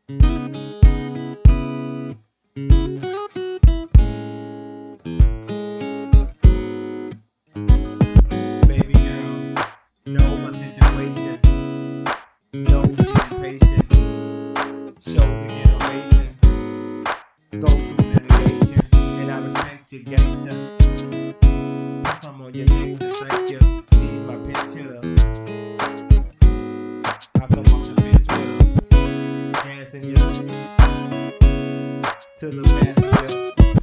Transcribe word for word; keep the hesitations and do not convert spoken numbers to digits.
Baby girl, know my situation. Know you getting patient. Show the generation. Go through litigation. And I respect you, gangster. Cause I'm on your dick to thank you. See my picture. I come off your bitch with her. Dancing you to the passenger.